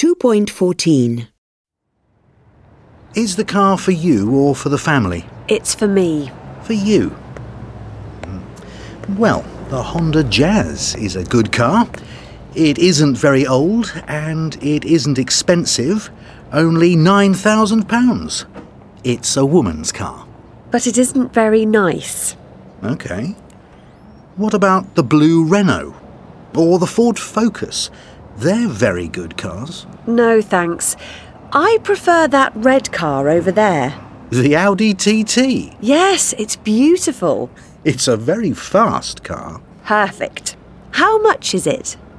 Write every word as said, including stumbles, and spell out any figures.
two point fourteen. Is the car for you or for the family? It's for me. For you. Well, the Honda Jazz is a good car. It isn't very old and it isn't expensive, only nine thousand pounds. It's a woman's car. But it isn't very nice. OK. What about the blue Renault? Or the Ford Focus? They're very good cars. No, thanks. I prefer that red car over there. The Audi T T. Yes, it's beautiful. It's a very fast car. Perfect. How much is it?